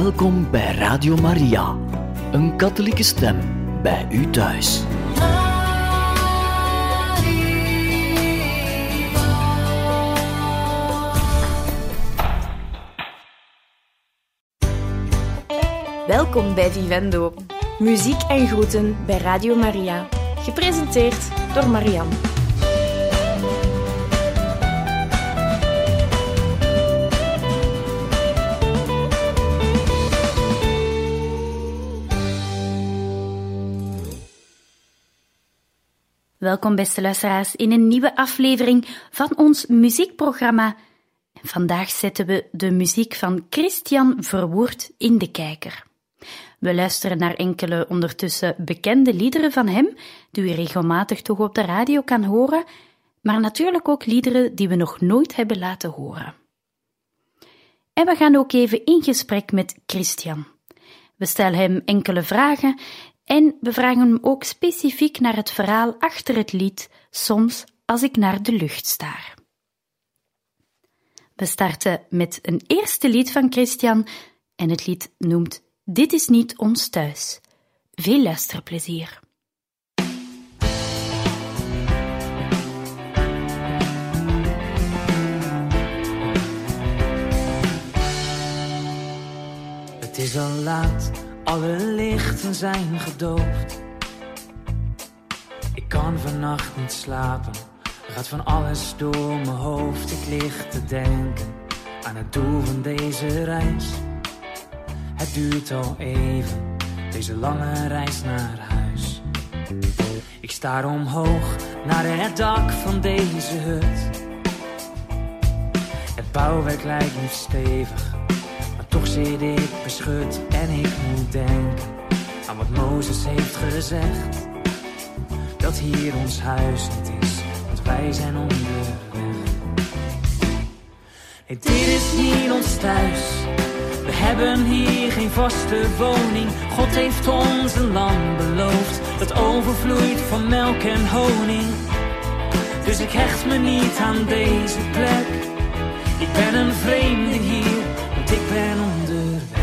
Welkom bij Radio Maria, een katholieke stem bij u thuis. Welkom bij Vivendo, muziek en groeten bij Radio Maria, gepresenteerd door Marianne. Welkom beste luisteraars in een nieuwe aflevering van ons muziekprogramma. En vandaag zetten we de muziek van Christian Verwoerd in de kijker. We luisteren naar enkele ondertussen bekende liederen van hem, die u regelmatig toch op de radio kan horen, maar natuurlijk ook liederen die we nog nooit hebben laten horen. En we gaan ook even in gesprek met Christian. We stellen hem enkele vragen en we vragen hem ook specifiek naar het verhaal achter het lied Soms als ik naar de lucht staar. We starten met een eerste lied van Christian en het lied noemt Dit is niet ons thuis. Veel luisterplezier. Het is al laat, alle lichten zijn gedoofd. Ik kan vannacht niet slapen, er gaat van alles door mijn hoofd. Ik lig te denken aan het doel van deze reis. Het duurt al even, deze lange reis naar huis. Ik staar omhoog naar het dak van deze hut. Het bouwwerk lijkt niet stevig, maar toch zit ik beschut. En ik moet denken aan wat Mozes heeft gezegd, dat hier ons huis niet is, want wij zijn onderweg. Nee, dit is niet ons thuis. We hebben hier geen vaste woning. God heeft ons een land beloofd dat overvloeit van melk en honing. Dus ik hecht me niet aan deze plek. Ik ben een vreemde hier, want ik ben onderweg.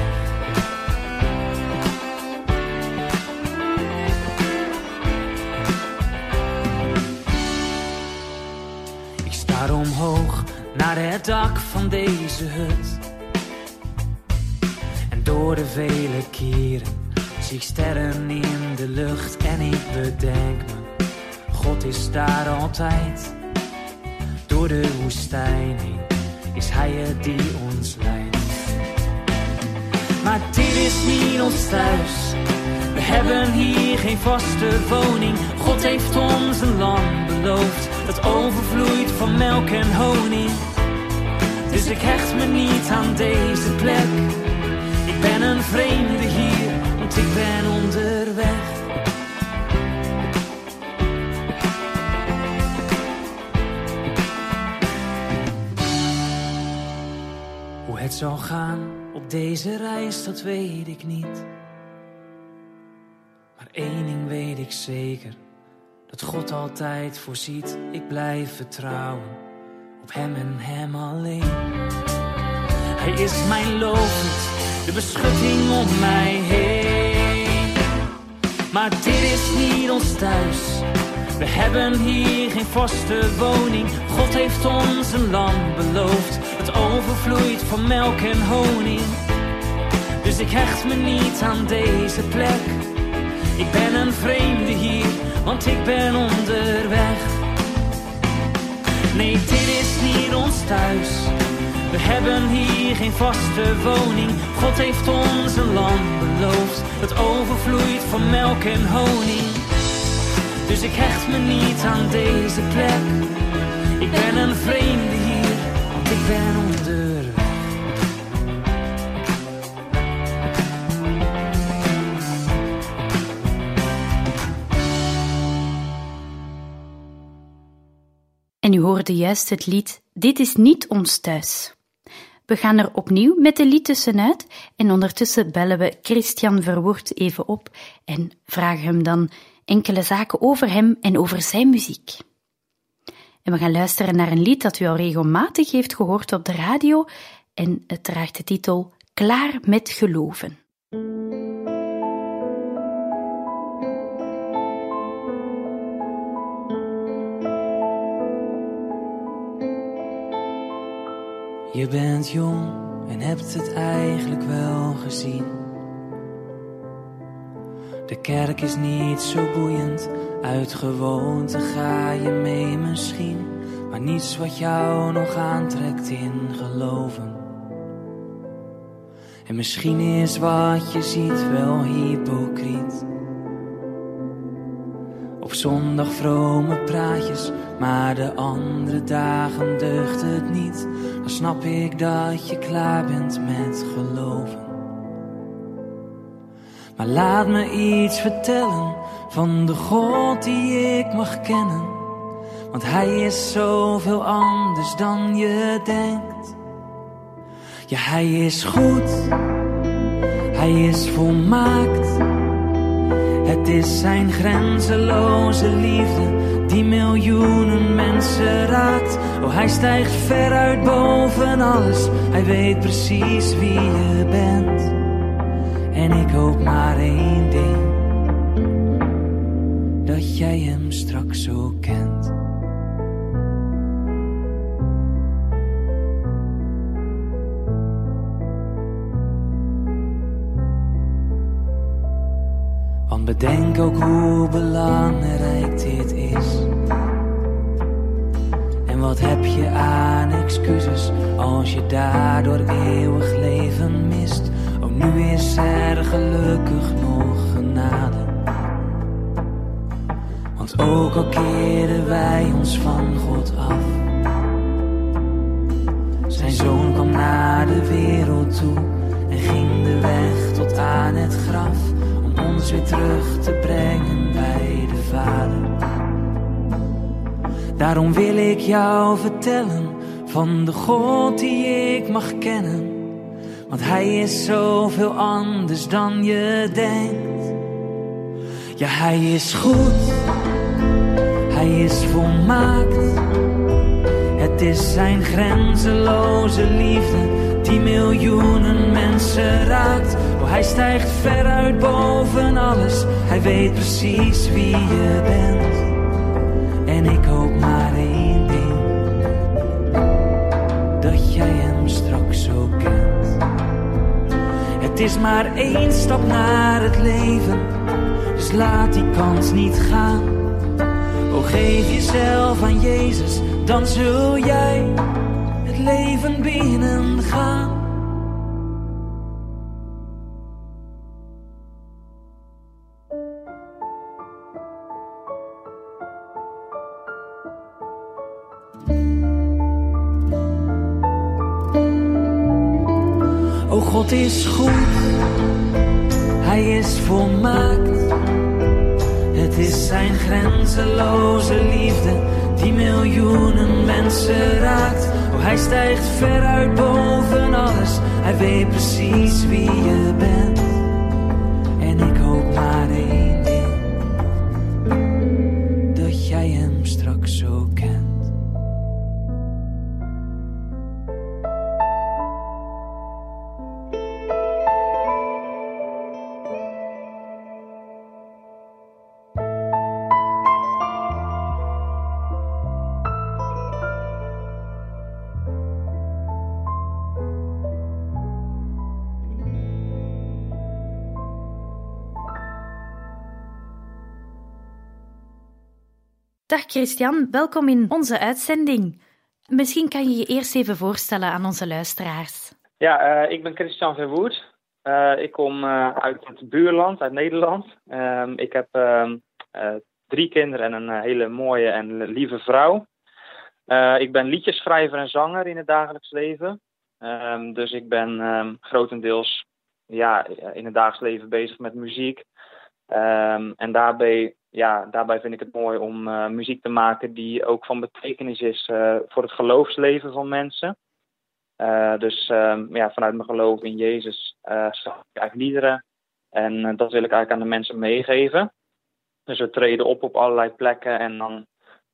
Ik staar omhoog naar het dak van deze hut. Door de vele keren zie ik sterren in de lucht. En ik bedenk me, God is daar altijd. Door de woestijn heen is Hij het die ons leidt. Maar dit is niet ons thuis. We hebben hier geen vaste woning. God heeft ons een land beloofd dat overvloeit van melk en honing. Dus ik hecht me niet aan deze plek. Ik ben een vreemde hier, want ik ben onderweg. Hoe het zal gaan op deze reis, dat weet ik niet. Maar één ding weet ik zeker, dat God altijd voorziet. Ik blijf vertrouwen op Hem en Hem alleen. Hij is mijn loofhut, de beschutting om mij heen. Maar dit is niet ons thuis. We hebben hier geen vaste woning. God heeft ons een land beloofd dat overvloeit van melk en honing. Dus ik hecht me niet aan deze plek. Ik ben een vreemde hier, want ik ben onderweg. Nee, dit is niet ons thuis. We hebben hier geen vaste woning. God heeft ons een land beloofd dat overvloeit van melk en honing. Dus ik hecht me niet aan deze plek. Ik ben een vreemde hier, want ik ben onderweg. En u hoorde juist het lied Dit is niet ons thuis. We gaan er opnieuw met de lied tussenuit en ondertussen bellen we Christian Verwoerd even op en vragen hem dan enkele zaken over hem en over zijn muziek. En we gaan luisteren naar een lied dat u al regelmatig heeft gehoord op de radio en het draagt de titel Klaar met geloven. Je bent jong en hebt het eigenlijk wel gezien. De kerk is niet zo boeiend, uit gewoonte ga je mee misschien. Maar niets wat jou nog aantrekt in geloven. En misschien is wat je ziet wel hypocriet. Op zondag vrome praatjes, maar de andere dagen deugt het niet. Dan snap ik dat je klaar bent met geloven. Maar laat me iets vertellen van de God die ik mag kennen. Want hij is zoveel anders dan je denkt. Ja, hij is goed, hij is volmaakt. Het is zijn grenzeloze liefde die miljoenen mensen raakt. Oh, hij stijgt ver uit boven alles. Hij weet precies wie je bent. En ik hoop maar één ding: dat jij hem straks zo kent. Want bedenk ook hoe belangrijk dit is. En wat heb je aan excuses als je daardoor eeuwig leven mist. Oh, nu is er gelukkig nog genade. Want ook al keerden wij ons van God af, zijn zoon kwam naar de wereld toe en ging de weg tot aan het graf, om ons weer terug te brengen bij de Vader. Daarom wil ik jou vertellen van de God die ik mag kennen. Want hij is zoveel anders dan je denkt. Ja, hij is goed, hij is volmaakt. Het is zijn grenzeloze liefde die miljoenen mensen raakt. Oh, hij stijgt ver uit boven alles. Hij weet precies wie je bent. En ik hoop maar één ding: dat jij hem straks zo kent. Het is maar één stap naar het leven, dus laat die kans niet gaan. Oh, geef jezelf aan Jezus, dan zul jij het leven binnengaan. Oh, God is goed, hij is volmaakt. Het is zijn grenzeloze liefde die miljoenen mensen raakt. Oh, hij stijgt ver uit boven alles. Hij weet precies wie je bent. En ik hoop maar één ding: dat jij hem straks zo kent. Dag Christian, welkom in onze uitzending. Misschien kan je je eerst even voorstellen aan onze luisteraars. Ja, ik ben Christian Verwoerd. Ik kom uit het buurland, uit Nederland. Ik heb 3 kinderen en een hele mooie en lieve vrouw. Ik ben liedjesschrijver en zanger in het dagelijks leven. Dus ik ben grotendeels in het dagelijks leven bezig met muziek. En daarbij vind ik het mooi om muziek te maken die ook van betekenis is voor het geloofsleven van mensen. Vanuit mijn geloof in Jezus schrijf ik eigenlijk liederen. En dat wil ik eigenlijk aan de mensen meegeven. Dus we treden op allerlei plekken en dan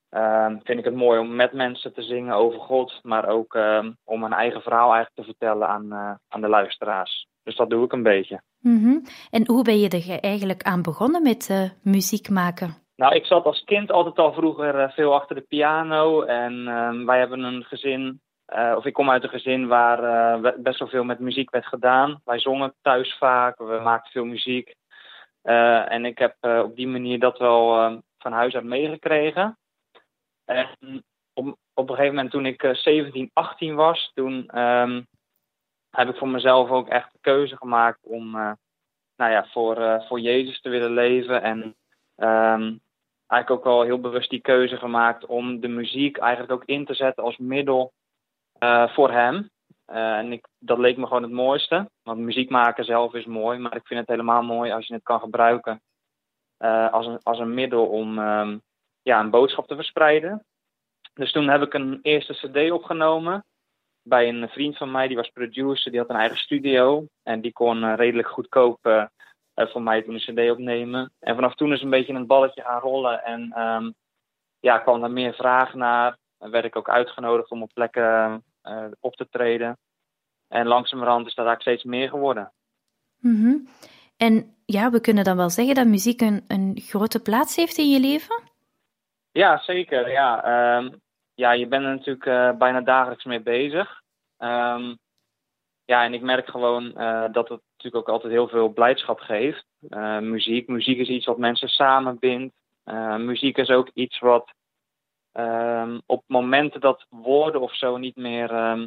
vind ik het mooi om met mensen te zingen over God, maar ook om mijn eigen verhaal eigenlijk te vertellen aan de luisteraars. Dus dat doe ik een beetje. Mm-hmm. En hoe ben je er eigenlijk aan begonnen met muziek maken? Nou, ik zat als kind altijd al vroeger veel achter de piano. En wij hebben een gezin, of ik kom uit een gezin waar best wel veel met muziek werd gedaan. Wij zongen thuis vaak, we maakten veel muziek. En ik heb op die manier dat wel van huis uit meegekregen. En op een gegeven moment toen ik 17, 18 was, toen heb ik voor mezelf ook echt de keuze gemaakt om voor Jezus te willen leven. En eigenlijk ook al heel bewust die keuze gemaakt om de muziek eigenlijk ook in te zetten als middel voor hem. En dat leek me gewoon het mooiste. Want muziek maken zelf is mooi, maar ik vind het helemaal mooi als je het kan gebruiken als een middel om een boodschap te verspreiden. Dus toen heb ik een eerste cd opgenomen bij een vriend van mij, die was producer, die had een eigen studio. En die kon redelijk goedkoop voor mij toen een cd opnemen. En vanaf toen is een beetje een balletje gaan rollen. En kwam er meer vraag naar. En werd ik ook uitgenodigd om op plekken op te treden. En langzamerhand is dat eigenlijk steeds meer geworden. Mm-hmm. En ja, we kunnen dan wel zeggen dat muziek een grote plaats heeft in je leven? Ja, zeker. Ja, je bent er natuurlijk bijna dagelijks mee bezig. En ik merk gewoon dat het natuurlijk ook altijd heel veel blijdschap geeft. Muziek is iets wat mensen samenbindt. Muziek is ook iets wat op momenten dat woorden of zo niet meer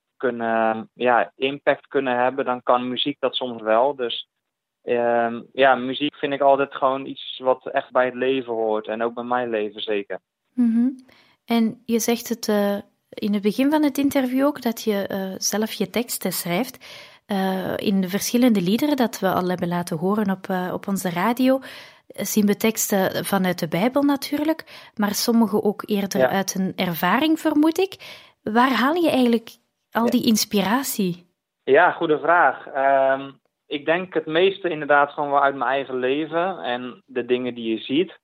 impact kunnen hebben, dan kan muziek dat soms wel. Dus muziek vind ik altijd gewoon iets wat echt bij het leven hoort. En ook bij mijn leven zeker. Mm-hmm. En je zegt het in het begin van het interview ook, dat je zelf je teksten schrijft. In de verschillende liederen dat we al hebben laten horen op onze radio, zien we teksten vanuit de Bijbel natuurlijk, maar sommige ook eerder uit een ervaring, vermoed ik. Waar haal je eigenlijk al die inspiratie? Ja, goede vraag. Ik denk het meeste inderdaad gewoon wel uit mijn eigen leven en de dingen die je ziet.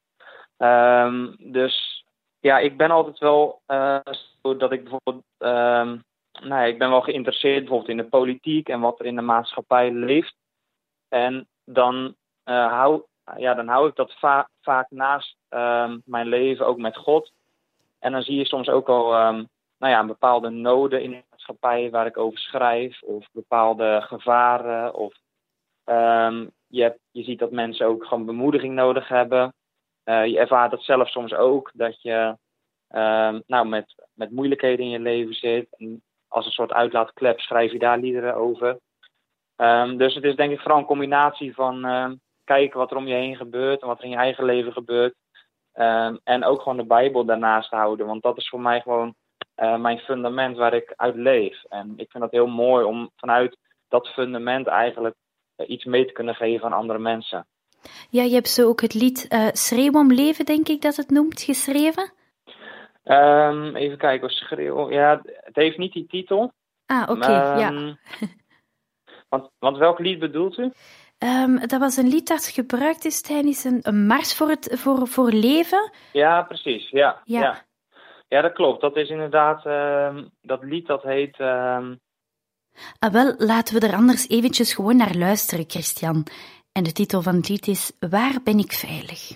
Ik ben altijd wel dat ik bijvoorbeeld ik ben wel geïnteresseerd bijvoorbeeld in de politiek en wat er in de maatschappij leeft. En dan hou ik dat vaak naast mijn leven, ook met God. En dan zie je soms ook al bepaalde noden in de maatschappij waar ik over schrijf. Of bepaalde gevaren. Of je ziet dat mensen ook gewoon bemoediging nodig hebben. Je ervaart dat zelf soms ook, dat je met moeilijkheden in je leven zit. En als een soort uitlaatklep schrijf je daar liederen over. Dus het is denk ik vooral een combinatie van kijken wat er om je heen gebeurt en wat er in je eigen leven gebeurt. En ook gewoon de Bijbel daarnaast houden, want dat is voor mij gewoon mijn fundament waar ik uit leef. En ik vind dat heel mooi om vanuit dat fundament eigenlijk iets mee te kunnen geven aan andere mensen. Ja, je hebt zo ook het lied Schreeuw om leven, denk ik dat het noemt, geschreven? Even kijken, Schreeuw. Ja, het heeft niet die titel. Ah, oké, ja. Want welk lied bedoelt u? Dat was een lied dat gebruikt is tijdens een mars voor leven. Ja, precies. Ja, dat klopt. Dat is inderdaad, dat lied dat heet... Wel, laten we er anders eventjes gewoon naar luisteren, Christian. En de titel van het lied is Waar ben ik veilig?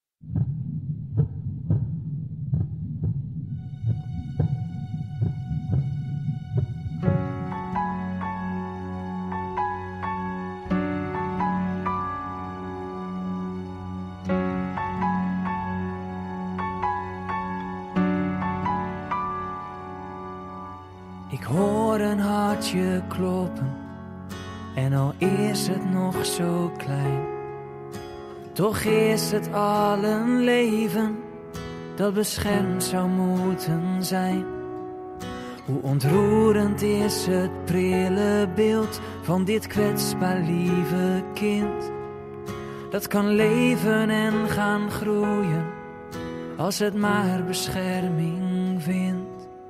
Ik hoor een hartje kloppen en al is het nog zo klein, toch is het al een leven dat beschermd zou moeten zijn. Hoe ontroerend is het prille beeld van dit kwetsbaar lieve kind, dat kan leven en gaan groeien als het maar bescherming vindt.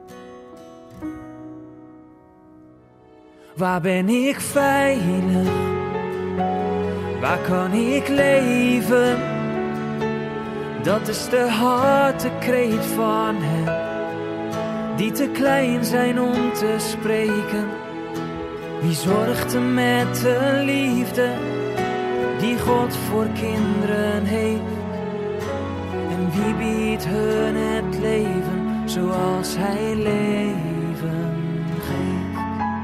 Waar ben ik veilig? Waar kan ik leven? Dat is de hartekreet van hen die te klein zijn om te spreken. Wie zorgt er met de liefde die God voor kinderen heeft? En wie biedt hun het leven zoals hij leven geeft?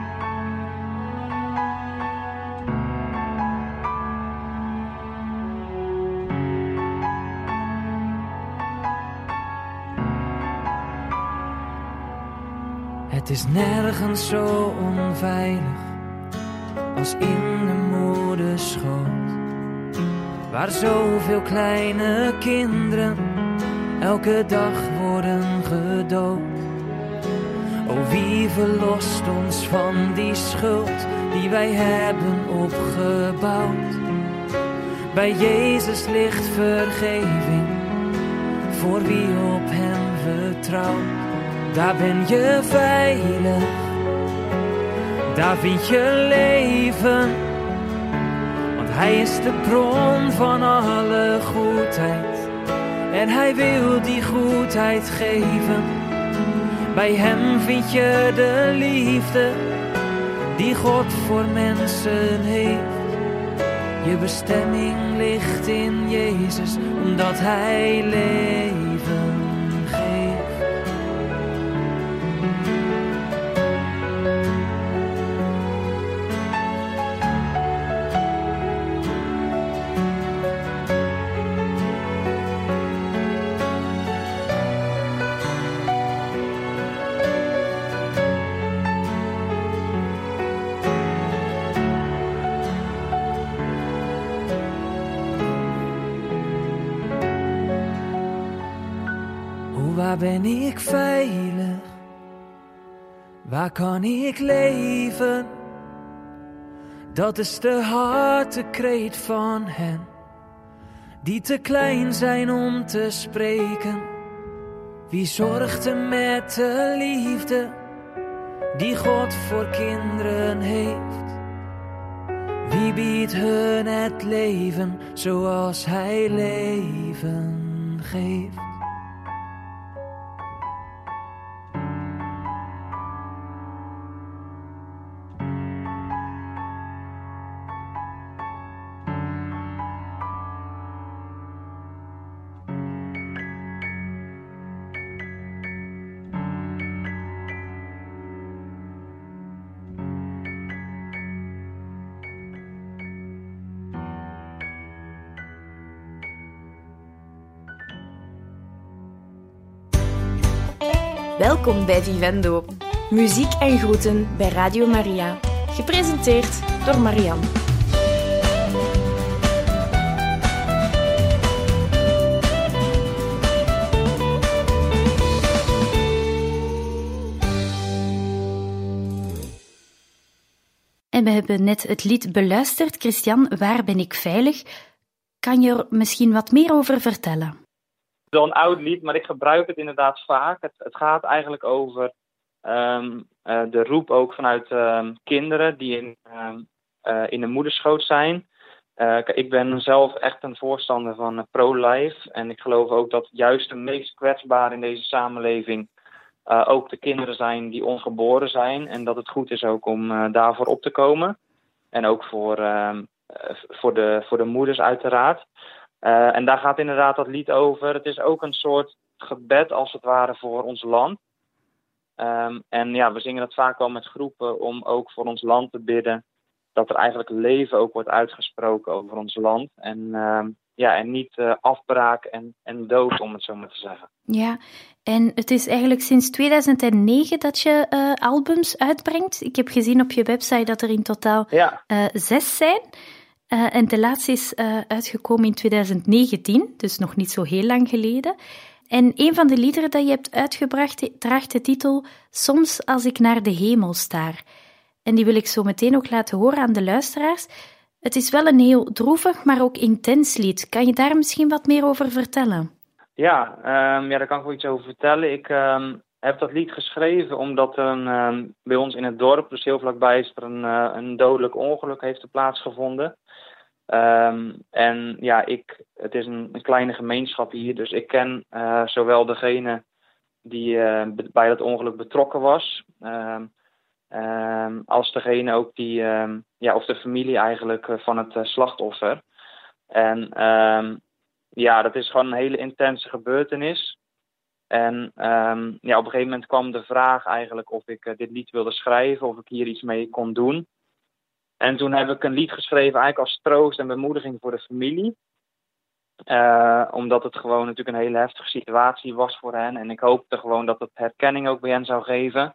Het is nergens zo onveilig als in de moederschoot, waar zoveel kleine kinderen elke dag worden gedood. O, wie verlost ons van die schuld die wij hebben opgebouwd? Bij Jezus ligt vergeving voor wie op hem vertrouwt. Daar ben je veilig, daar vind je leven, want hij is de bron van alle goedheid en hij wil die goedheid geven. Bij hem vind je de liefde die God voor mensen heeft. Je bestemming ligt in Jezus, omdat hij leven geeft. Waar ben ik veilig? Waar kan ik leven? Dat is de hartekreet van hen die te klein zijn om te spreken. Wie zorgt er met de liefde die God voor kinderen heeft? Wie biedt hun het leven zoals hij leven geeft? Welkom bij Vivendo. Muziek en groeten bij Radio Maria. Gepresenteerd door Marianne. En we hebben net het lied beluisterd. Christian, Waar ben ik veilig? Kan je er misschien wat meer over vertellen? Het is wel een oud lied, maar ik gebruik het inderdaad vaak. Het gaat eigenlijk over de roep ook vanuit kinderen die in de moederschoot zijn. Ik ben zelf echt een voorstander van pro-life. En ik geloof ook dat juist de meest kwetsbaren in deze samenleving ook de kinderen zijn die ongeboren zijn. En dat het goed is ook om daarvoor op te komen. En ook voor de moeders uiteraard. En daar gaat inderdaad dat lied over. Het is ook een soort gebed als het ware voor ons land. En ja, we zingen dat vaak wel met groepen om ook voor ons land te bidden. Dat er eigenlijk leven ook wordt uitgesproken over ons land. En niet afbraak en dood, om het zo maar te zeggen. Ja, en het is eigenlijk sinds 2009 dat je albums uitbrengt. Ik heb gezien op je website dat er in totaal 6 zijn. En de laatste is uitgekomen in 2019, dus nog niet zo heel lang geleden. En een van de liederen dat je hebt uitgebracht draagt de titel Soms als ik naar de hemel staar. En die wil ik zo meteen ook laten horen aan de luisteraars. Het is wel een heel droevig, maar ook intens lied. Kan je daar misschien wat meer over vertellen? Ja, daar kan ik wel iets over vertellen. Ik heb dat lied geschreven omdat bij ons in het dorp, dus heel vlakbij, is er een dodelijk ongeluk heeft plaatsgevonden. En ja, het is een kleine gemeenschap hier, dus ik ken zowel degene die bij dat ongeluk betrokken was, als degene ook die, of de familie eigenlijk van het slachtoffer. En ja, dat is gewoon een hele intense gebeurtenis. En op een gegeven moment kwam de vraag eigenlijk of ik dit lied wilde schrijven, of ik hier iets mee kon doen. En toen heb ik een lied geschreven eigenlijk als troost en bemoediging voor de familie. Omdat het gewoon natuurlijk een hele heftige situatie was voor hen. En ik hoopte gewoon dat het herkenning ook bij hen zou geven.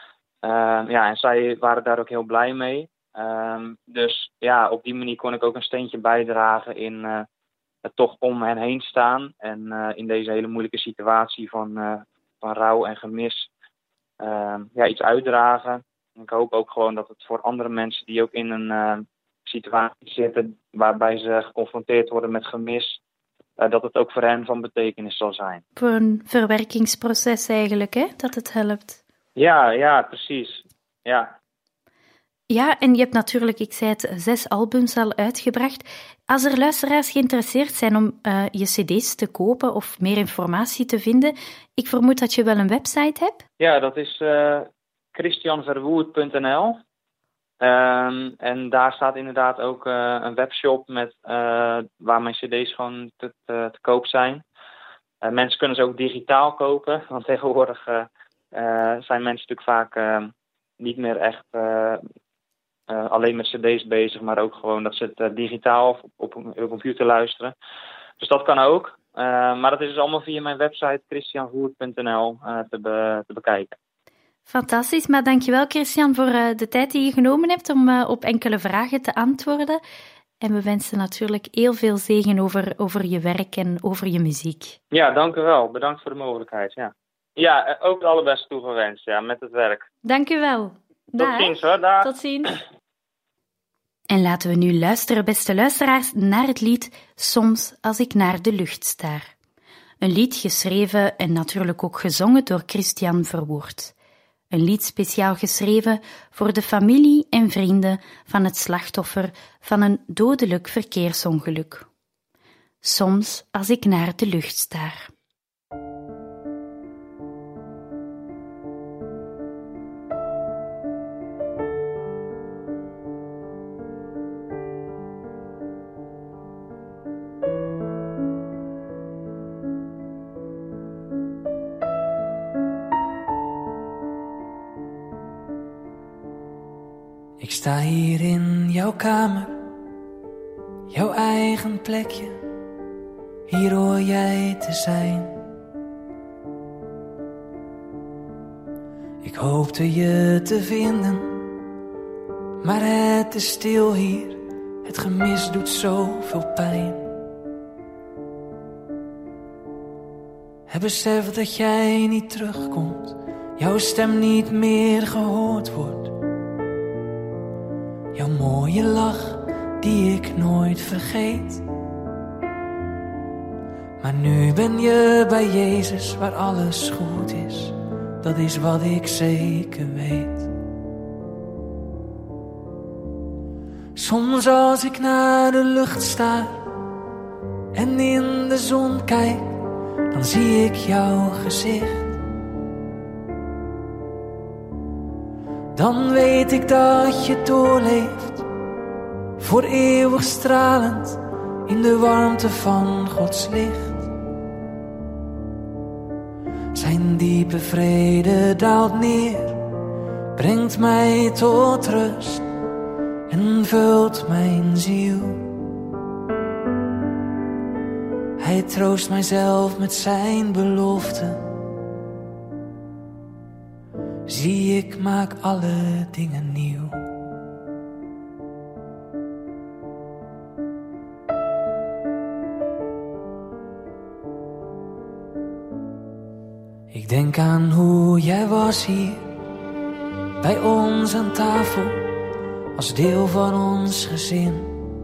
En zij waren daar ook heel blij mee. Dus ja, op die manier kon ik ook een steentje bijdragen in het toch om hen heen staan. En in deze hele moeilijke situatie van rouw en gemis iets uitdragen. Ik hoop ook gewoon dat het voor andere mensen die ook in een situatie zitten waarbij ze geconfronteerd worden met gemis, dat het ook voor hen van betekenis zal zijn. Voor een verwerkingsproces eigenlijk, hè? Dat het helpt. Ja, precies. Ja. Ja, en je hebt natuurlijk, ik zei het, 6 albums al uitgebracht. Als er luisteraars geïnteresseerd zijn om je cd's te kopen of meer informatie te vinden, ik vermoed dat je wel een website hebt? Ja, dat is christianverwoerd.nl. En daar staat inderdaad ook een webshop met waar mijn cd's gewoon te koop zijn. Mensen kunnen ze ook digitaal kopen, want tegenwoordig zijn mensen natuurlijk vaak niet meer echt alleen met cd's bezig, maar ook gewoon dat ze het digitaal op hun computer luisteren. Dus dat kan ook. Maar dat is dus allemaal via mijn website christianverwoerd.nl te bekijken. Fantastisch, maar dankjewel Christian voor de tijd die je genomen hebt om op enkele vragen te antwoorden. En we wensen natuurlijk heel veel zegen over je werk en over je muziek. Ja, dank u wel. Bedankt voor de mogelijkheid. Ja, ook het allerbeste toegewenst met het werk. Dank u wel. Tot ziens hoor. Dag. Tot ziens. En laten we nu luisteren, beste luisteraars, naar het lied Soms als ik naar de lucht staar. Een lied geschreven en natuurlijk ook gezongen door Christian Verwoerd. Een lied speciaal geschreven voor de familie en vrienden van het slachtoffer van een dodelijk verkeersongeluk. Soms als ik naar de lucht staar. Ik sta hier in jouw kamer, jouw eigen plekje, hier hoor jij te zijn. Ik hoopte je te vinden, maar het is stil hier, het gemis doet zoveel pijn. Het besef dat jij niet terugkomt, jouw stem niet meer gehoord wordt. Jouw mooie lach die ik nooit vergeet. Maar nu ben je bij Jezus waar alles goed is. Dat is wat ik zeker weet. Soms als ik naar de lucht sta en in de zon kijk, dan zie ik jouw gezicht. Dan weet ik dat je doorleeft, voor eeuwig stralend in de warmte van Gods licht. Zijn diepe vrede daalt neer, brengt mij tot rust en vult mijn ziel. Hij troost mijzelf met zijn belofte. Zie, ik maak alle dingen nieuw. Ik denk aan hoe jij was hier, bij ons aan tafel, als deel van ons gezin.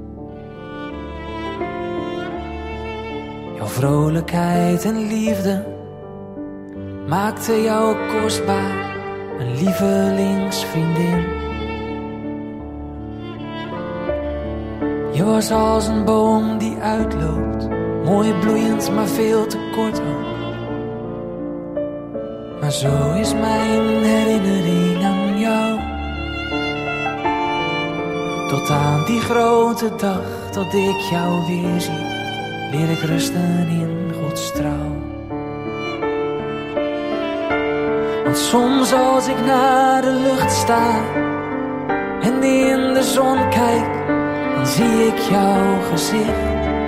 Jouw vrolijkheid en liefde maakte jou kostbaar, een lievelingsvriendin. Je was als een boom die uitloopt, mooi bloeiend maar veel te kort ook. Maar zo is mijn herinnering aan jou. Tot aan die grote dag dat ik jou weer zie, leer ik rusten in Gods trouw. Want soms als ik naar de lucht sta en in de zon kijk, dan zie ik jouw gezicht.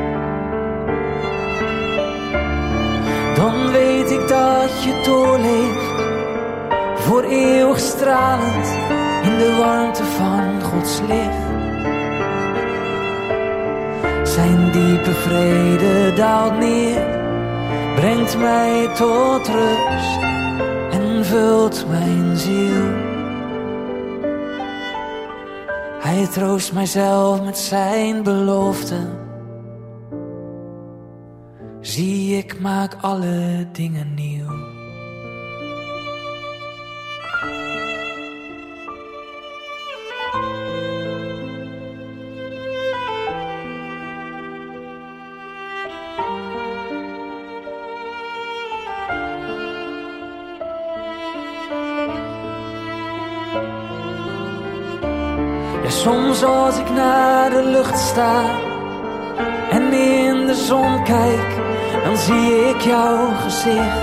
Dan weet ik dat je doorleeft, voor eeuwig stralend in de warmte van Gods licht. Zijn diepe vrede daalt neer, brengt mij tot rust en vult mijn ziel. Hij troost mijzelf met zijn belofte. Zie, ik maak alle dingen nieuw. Ja, soms als ik naar de lucht sta en in de zon kijk, dan zie ik jouw gezicht.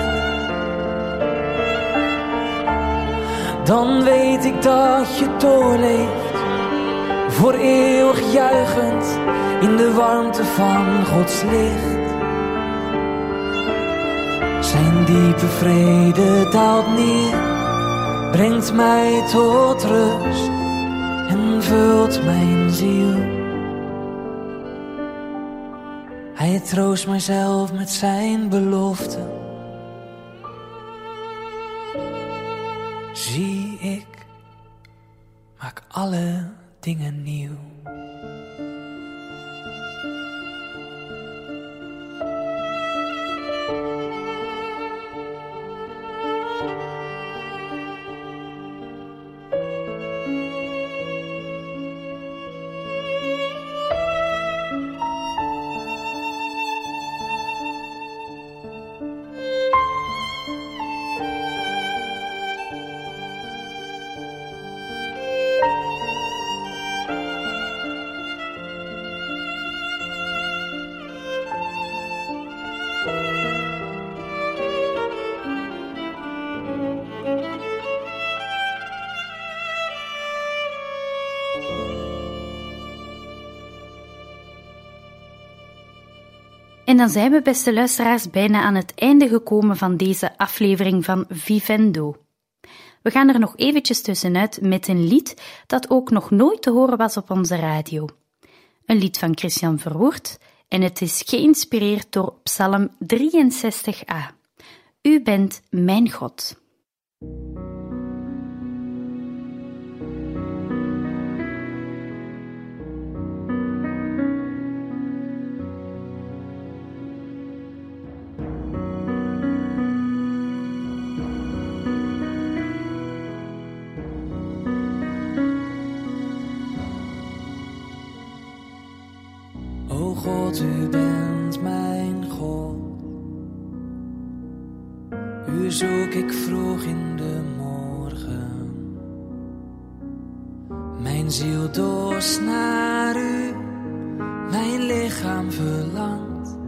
Dan weet ik dat je doorleeft, voor eeuwig juichend in de warmte van Gods licht. Zijn diepe vrede daalt neer, brengt mij tot rust en vult mijn ziel. Hij troost mijzelf met zijn belofte. Zie, ik maak alle dingen nieuw. En dan zijn we, beste luisteraars, bijna aan het einde gekomen van deze aflevering van Vivendo. We gaan er nog eventjes tussenuit met een lied dat ook nog nooit te horen was op onze radio. Een lied van Christian Verwoerd en het is geïnspireerd door Psalm 63a. U bent mijn God. God, u bent mijn God. U zoek ik vroeg in de morgen. Mijn ziel dorst naar u, mijn lichaam verlangt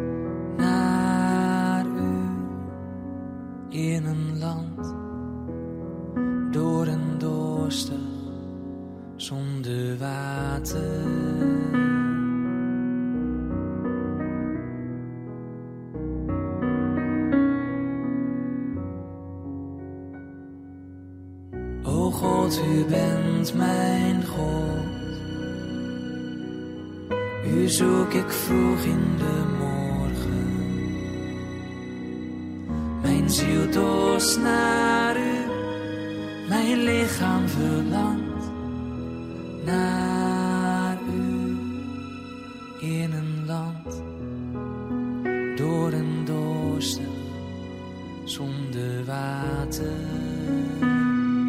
naar u. In een land door en dorstig, zonder water. God, u bent mijn God. U zoek ik vroeg in de morgen. Mijn ziel dorst naar u, mijn lichaam verlangt naar u. In een land door en dorstig, zonder water.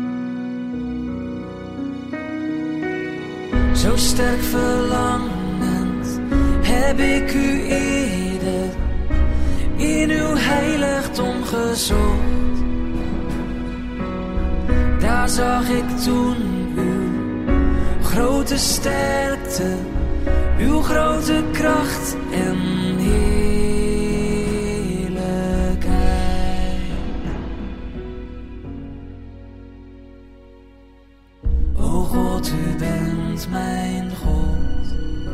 Zo sterk verlangen heb ik u eerder in uw heiligdom gezocht. Daar zag ik toen uw grote sterkte, uw grote kracht en heerlijkheid. O God, u bent mijn God.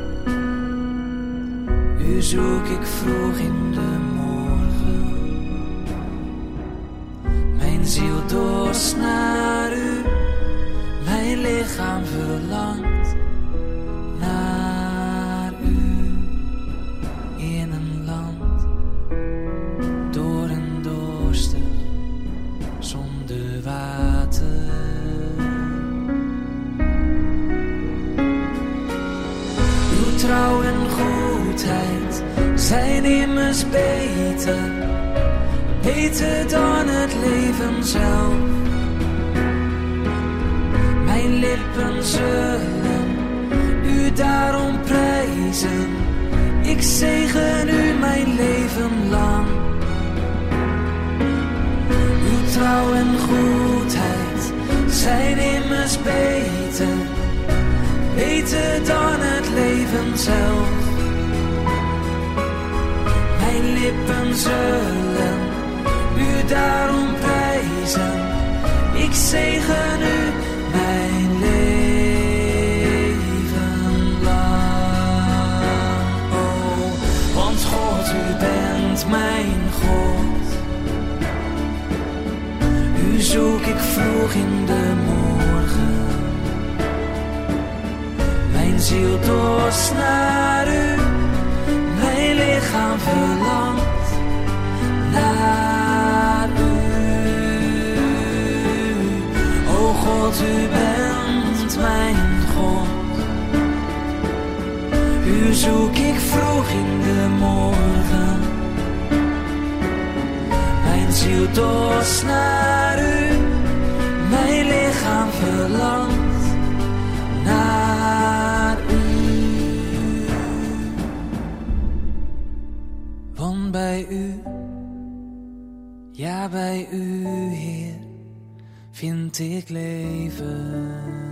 U zoek ik vroeg in de morgen. Mijn ziel dorst naar u, mijn lichaam verlangt naar u. In een land door en dorstig, zonder water. Uw trouw en goedheid zijn immers beter, beter dan het leven zelf. Mijn lippen zullen u daarom prijzen, ik zegen u mijn leven lang. Uw trouw en goedheid zijn immers beter, beter dan het leven zelf. Mijn lippen zullen u daarom prijzen, ik zegen u mijn leven lang. Oh, want God, u bent mijn God. U zoek ik vroeg in de morgen. Mijn ziel dorst naar u, mijn lichaam verlangt naar u. O God, u bent mijn God. U zoek ik vroeg in de morgen. Mijn ziel dorst naar u, mijn lichaam verlangt naar u. Want bij u, ja bij u, Heer, vind ik leven.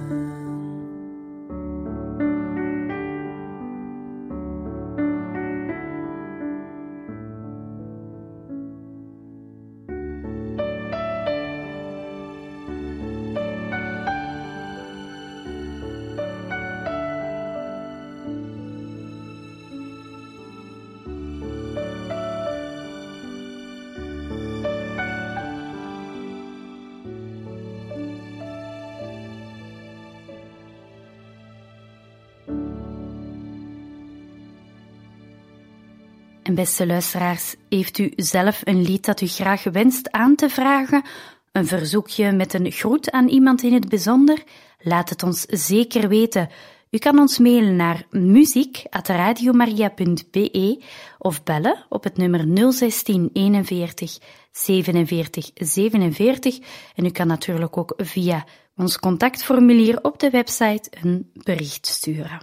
En beste luisteraars, heeft u zelf een lied dat u graag wenst aan te vragen? Een verzoekje met een groet aan iemand in het bijzonder? Laat het ons zeker weten. U kan ons mailen naar muziek@radiomaria.be of bellen op het nummer 016 41 47 47. En u kan natuurlijk ook via ons contactformulier op de website een bericht sturen.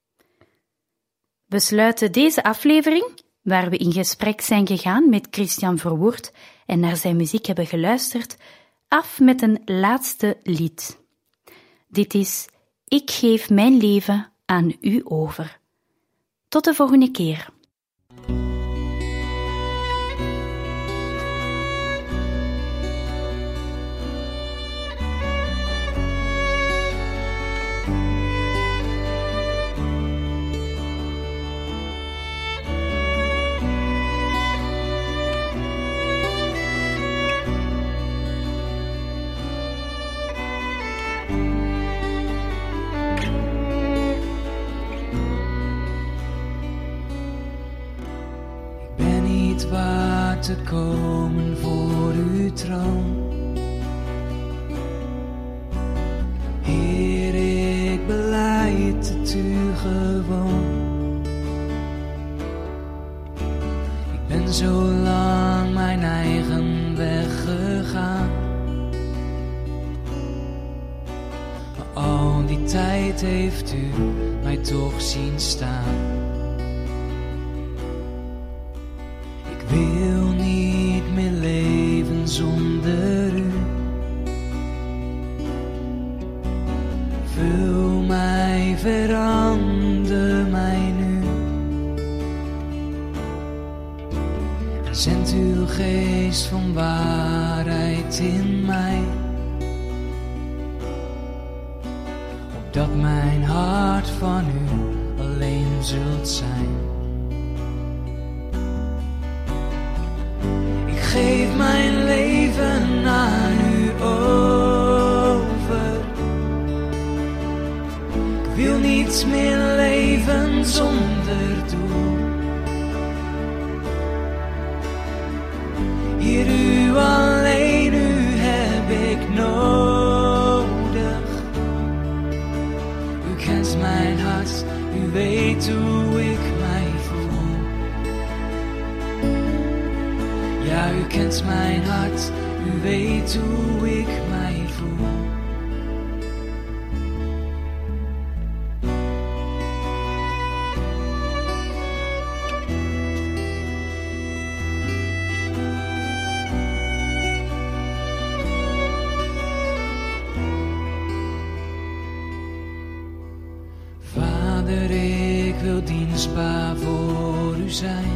We sluiten deze aflevering, waar we in gesprek zijn gegaan met Christian Verwoerd en naar zijn muziek hebben geluisterd, af met een laatste lied. Dit is Ik geef mijn leven aan u over. Tot de volgende keer. Waar te komen voor uw troon. Heer, ik belijd het u gewoon. Ik ben zo lang mijn eigen weg gegaan, maar al die tijd heeft u mij toch zien staan. verander mij nu. Zend uw geest van waarheid in mij, opdat mijn hart van u alleen zult zijn. Ik geef mijn leven aan u over. Ik wil niets meer leven zonder doel. Heer, u alleen, u heb ik nodig. U kent mijn hart, u weet hoe ik mij voel. Ja, u kent mijn hart, u weet hoe ik mij voel. Vader, ik wil dienstbaar voor u zijn.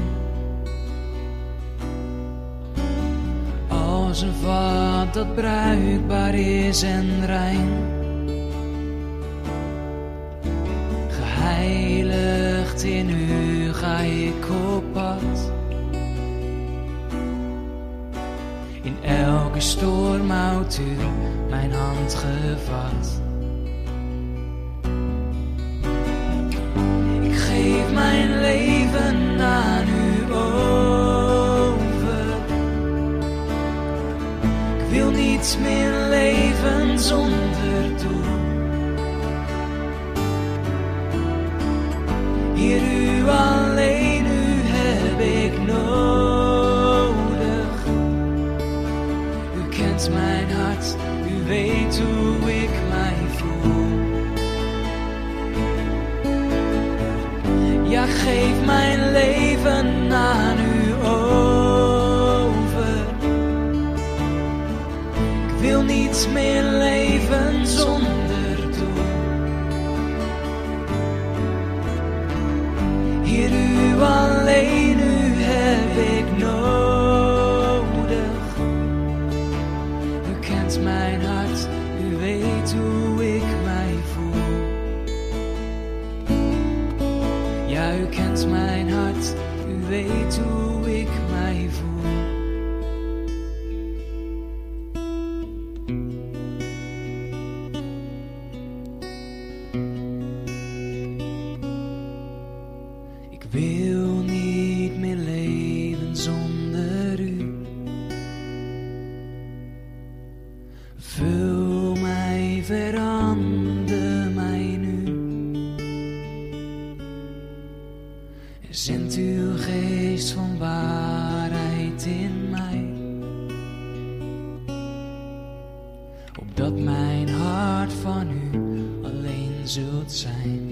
Als een vat dat bruikbaar is en rein. Geheiligd in u ga ik op pad. In elke storm houdt u mijn hand gevat. Ik geef mijn leven aan u over. Ik wil niets meer leven zonder doel. Heer, u alleen, u heb ik nodig. U kent mijn hart, u weet hoe ik mij voel. Ja, geef mijn leven aan u over. Ik wil niets meer leven zonder doel. Heer, u alleen, u heb ik nodig. U kent mijn hart, u weet hoe ik mij voel. Ja, u kent mijn hart, u weet hoe ik mij voel. Ik wil niet meer leven zonder u. Vul mij, verander mij nu. Zend uw geest van waarheid in mij, opdat mijn hart van u alleen zult zijn.